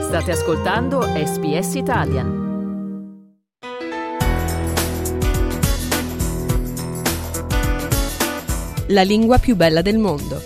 State ascoltando SBS Italian. La lingua più bella del mondo.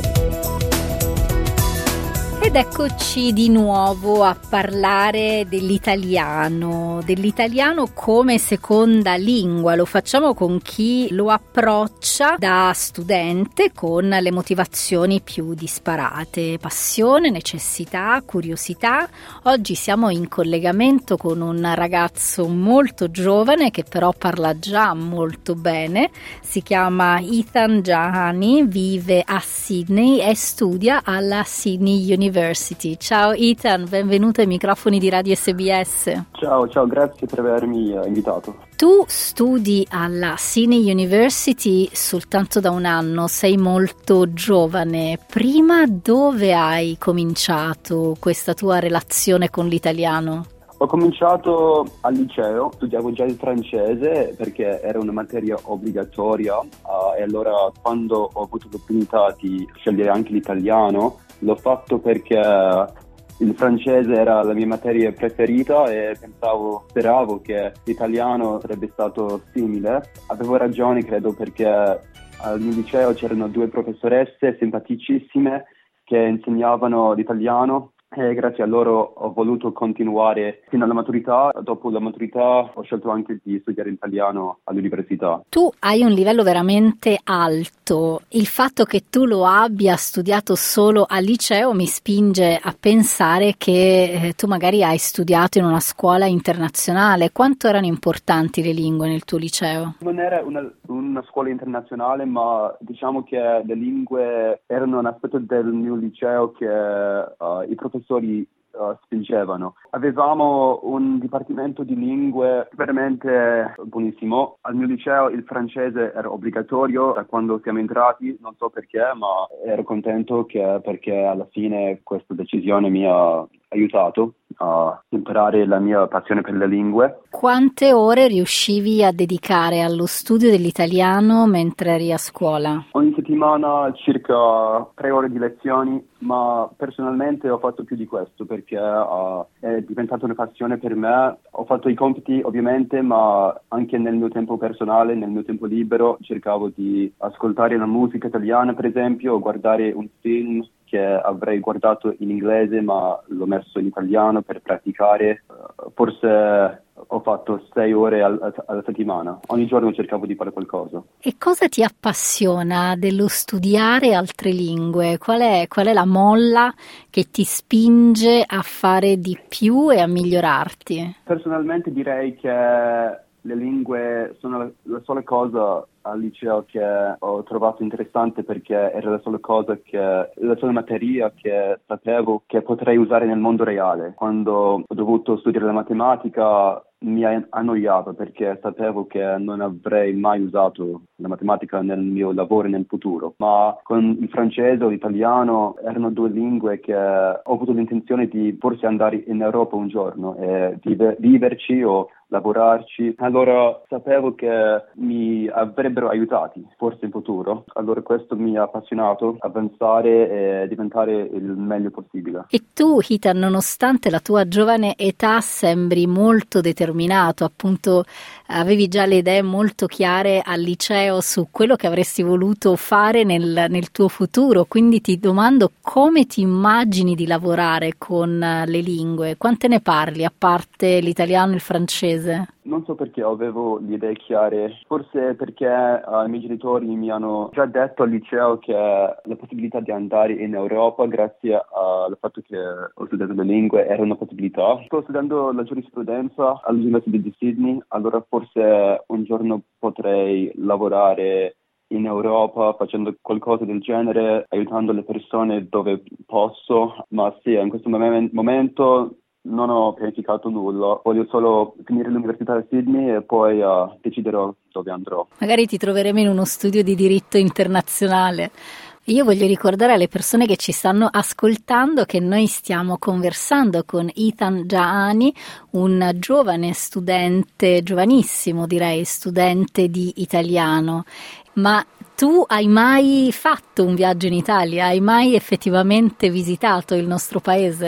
Ed eccoci di nuovo a parlare dell'italiano come seconda lingua. Lo facciamo con chi lo approccia da studente con le motivazioni più disparate: passione, necessità, curiosità. Oggi siamo in collegamento con un ragazzo molto giovane che però parla già molto bene. Si chiama Ethan Jahani, vive a Sydney e studia alla Sydney University. Ciao Ethan, benvenuto ai microfoni di Radio SBS. Ciao, grazie per avermi invitato. Tu studi alla Sydney University soltanto da un anno, sei molto giovane. Prima dove hai cominciato questa tua relazione con l'italiano? Ho cominciato al liceo, studiavo già il francese perché era una materia obbligatoria e allora quando ho avuto l'opportunità di scegliere anche l'italiano l'ho fatto perché il francese era la mia materia preferita e speravo che l'italiano sarebbe stato simile. Avevo ragione, credo, perché al mio liceo c'erano 2 professoresse simpaticissime che insegnavano l'italiano e grazie a loro ho voluto continuare fino alla maturità. Dopo la maturità ho scelto anche di studiare italiano all'università. Tu hai un livello veramente alto. Il fatto che tu lo abbia studiato solo al liceo mi spinge a pensare che tu magari hai studiato in una scuola internazionale. Quanto erano importanti le lingue nel tuo liceo? Non era una scuola internazionale, ma diciamo che le lingue erano un aspetto del mio liceo che i professori spingevano. Avevamo un dipartimento di lingue veramente buonissimo. Al mio liceo il francese era obbligatorio da quando siamo entrati, non so perché, ma ero contento perché alla fine questa decisione mi ha aiutato a imparare la mia passione per le lingue. Quante ore riuscivi a dedicare allo studio dell'italiano mentre eri a scuola? Ogni settimana circa 3 ore di lezioni, ma personalmente ho fatto più di questo perché è diventata una passione per me. Ho fatto i compiti ovviamente, ma anche nel mio tempo personale, nel mio tempo libero, cercavo di ascoltare la musica italiana, per esempio, o guardare un film che avrei guardato in inglese ma l'ho messo in italiano per praticare. Forse ho fatto 6 ore alla settimana. Ogni giorno cercavo di fare qualcosa. E cosa ti appassiona dello studiare altre lingue? Qual è la molla che ti spinge a fare di più e a migliorarti? Personalmente direi che le lingue sono la sola cosa al liceo che ho trovato interessante perché era la sola materia che sapevo che potrei usare nel mondo reale. Quando ho dovuto studiare la matematica mi annoiava perché sapevo che non avrei mai usato la matematica nel mio lavoro nel futuro. Ma con il francese o l'italiano erano 2 lingue che ho avuto l'intenzione di forse andare in Europa un giorno e di viverci o lavorarci. Allora sapevo che mi avrebbero aiutati forse in futuro. Allora questo mi ha appassionato a avanzare e diventare il meglio possibile. E tu, Ethan, nonostante la tua giovane età, sembri molto determinato. Appunto, avevi già le idee molto chiare al liceo su quello che avresti voluto fare nel tuo futuro. Quindi ti domando come ti immagini di lavorare con le lingue. Quante ne parli, a parte l'italiano e il francese? Non so perché avevo le idee chiare, forse perché i miei genitori mi hanno già detto al liceo che la possibilità di andare in Europa grazie al fatto che ho studiato le lingue era una possibilità. Sto studiando la giurisprudenza all'Università di Sydney, allora forse un giorno potrei lavorare in Europa facendo qualcosa del genere, aiutando le persone dove posso, ma sì, in questo momento non ho pianificato nulla, voglio solo finire l'università a Sydney e poi deciderò dove andrò. Magari ti troveremo in uno studio di diritto internazionale. Io voglio ricordare alle persone che ci stanno ascoltando che noi stiamo conversando con Ethan Jahani, un giovane studente, giovanissimo direi, studente di italiano. Ma tu hai mai fatto un viaggio in Italia? Hai mai effettivamente visitato il nostro paese?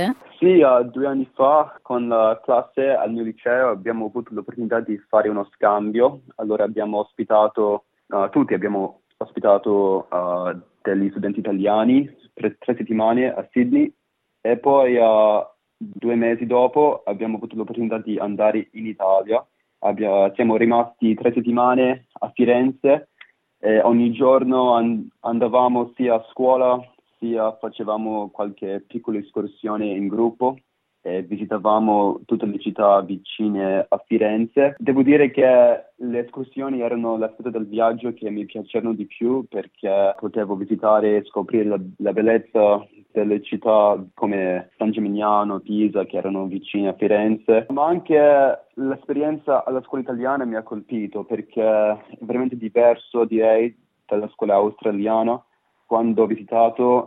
Sì, 2 anni fa con la classe al mio liceo abbiamo avuto l'opportunità di fare uno scambio. Allora abbiamo ospitato, tutti abbiamo ospitato degli studenti italiani per 3 settimane a Sydney e poi 2 mesi dopo abbiamo avuto l'opportunità di andare in Italia. Siamo rimasti 3 settimane a Firenze e ogni giorno andavamo sia a scuola sia facevamo qualche piccola escursione in gruppo e visitavamo tutte le città vicine a Firenze. Devo dire che le escursioni erano l'aspetto del viaggio che mi piacevano di più perché potevo visitare e scoprire la bellezza delle città come San Gimignano, Pisa, che erano vicine a Firenze, ma anche l'esperienza alla scuola italiana mi ha colpito perché è veramente diverso, direi, dalla scuola australiana. Quando ho visitato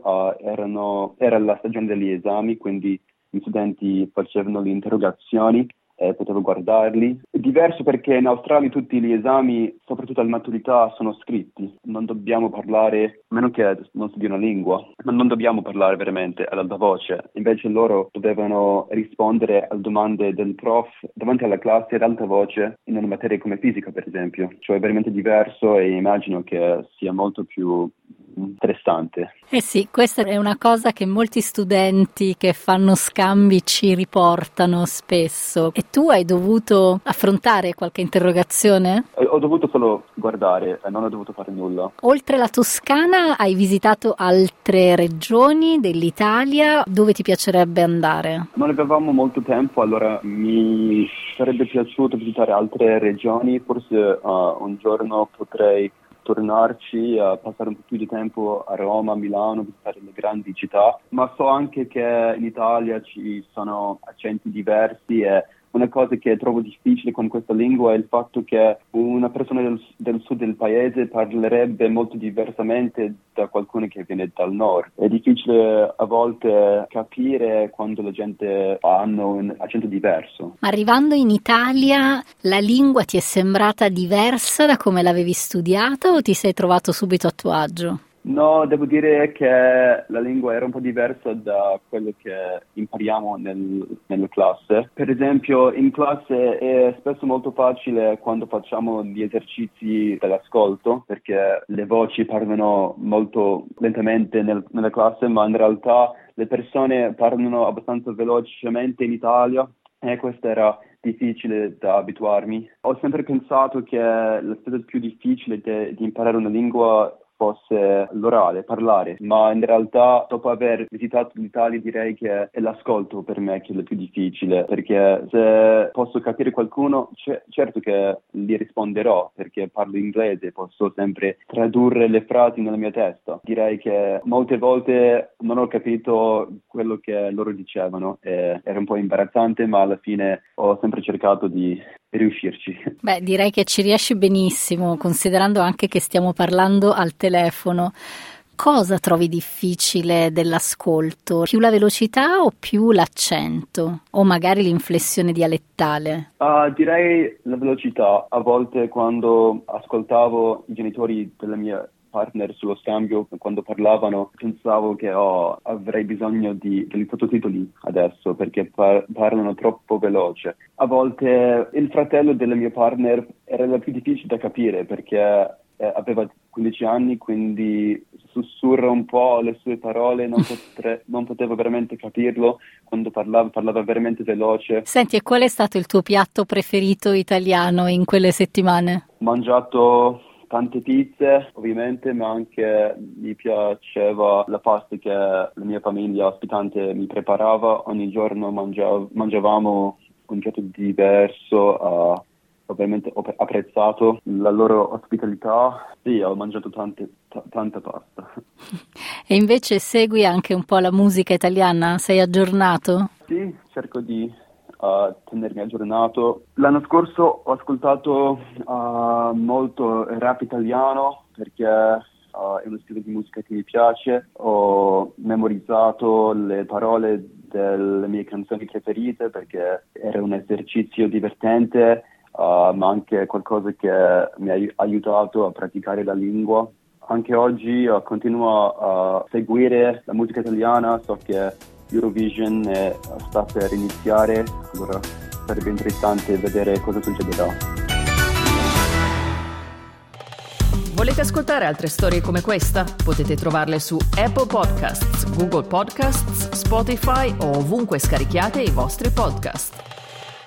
era la stagione degli esami, quindi gli studenti facevano le interrogazioni e potevo guardarli. È diverso perché in Australia tutti gli esami, soprattutto alla maturità, sono scritti. Non dobbiamo parlare, a meno che non studi una lingua, ma non dobbiamo parlare veramente ad alta voce. Invece loro dovevano rispondere alle domande del prof davanti alla classe ad alta voce in una materia come fisica, per esempio. Cioè è veramente diverso e immagino che sia molto più interessante. Eh sì, questa è una cosa che molti studenti che fanno scambi ci riportano spesso. E tu hai dovuto affrontare qualche interrogazione? Ho dovuto solo guardare e non ho dovuto fare nulla. Oltre la Toscana, hai visitato altre regioni dell'Italia? Dove ti piacerebbe andare? Non avevamo molto tempo, allora mi sarebbe piaciuto visitare altre regioni. Forse un giorno potrei tornarci, passare un po' più di tempo a Roma, a Milano, visitare le grandi città, ma so anche che in Italia ci sono accenti diversi e una cosa che trovo difficile con questa lingua è il fatto che una persona del sud del paese parlerebbe molto diversamente da qualcuno che viene dal nord. È difficile a volte capire quando la gente hanno un accento diverso. Ma arrivando in Italia, la lingua ti è sembrata diversa da come l'avevi studiata o ti sei trovato subito a tuo agio? No, devo dire che la lingua era un po' diversa da quello che impariamo nella classe. Per esempio, in classe è spesso molto facile quando facciamo gli esercizi dell'ascolto, perché le voci parlano molto lentamente nella classe, ma in realtà le persone parlano abbastanza velocemente in Italia e questo era difficile da abituarmi. Ho sempre pensato che l'aspetto più difficile di imparare una lingua fosse l'orale, parlare, ma in realtà dopo aver visitato l'Italia direi che è l'ascolto per me che è il più difficile, perché se posso capire qualcuno, certo che gli risponderò, perché parlo inglese, posso sempre tradurre le frasi nella mia testa. Direi che molte volte non ho capito quello che loro dicevano e era un po' imbarazzante, ma alla fine ho sempre cercato di riuscirci. Beh, direi che ci riesci benissimo, considerando anche che stiamo parlando al telefono. Cosa trovi difficile dell'ascolto? Più la velocità o più l'accento? O magari l'inflessione dialettale? Direi la velocità. A volte quando ascoltavo i genitori della mia partner sullo scambio, quando parlavano, pensavo che avrei bisogno degli sottotitoli adesso perché parlano troppo veloce. A volte il fratello della mia partner era più difficile da capire perché aveva 15 anni, quindi sussurra un po' le sue parole, non potevo veramente capirlo quando parlava veramente veloce. Senti, e qual è stato il tuo piatto preferito italiano in quelle settimane? Ho mangiato tante pizze, ovviamente, ma anche mi piaceva la pasta che la mia famiglia ospitante mi preparava. Ogni giorno mangiavamo un piatto diverso. Ovviamente ho apprezzato la loro ospitalità. Sì, ho mangiato tanta pasta. E invece segui anche un po' la musica italiana? Sei aggiornato? Sì, cerco di tenermi aggiornato. L'anno scorso ho ascoltato molto rap italiano perché è uno stile di musica che mi piace. Ho memorizzato le parole delle mie canzoni preferite perché era un esercizio divertente, ma anche qualcosa che mi ha aiutato a praticare la lingua. Anche oggi continuo a seguire la musica italiana, so che Eurovision sta per iniziare, allora sarebbe interessante vedere cosa succederà. Volete ascoltare altre storie come questa? Potete trovarle su Apple Podcasts, Google Podcasts, Spotify o ovunque scarichiate i vostri podcast.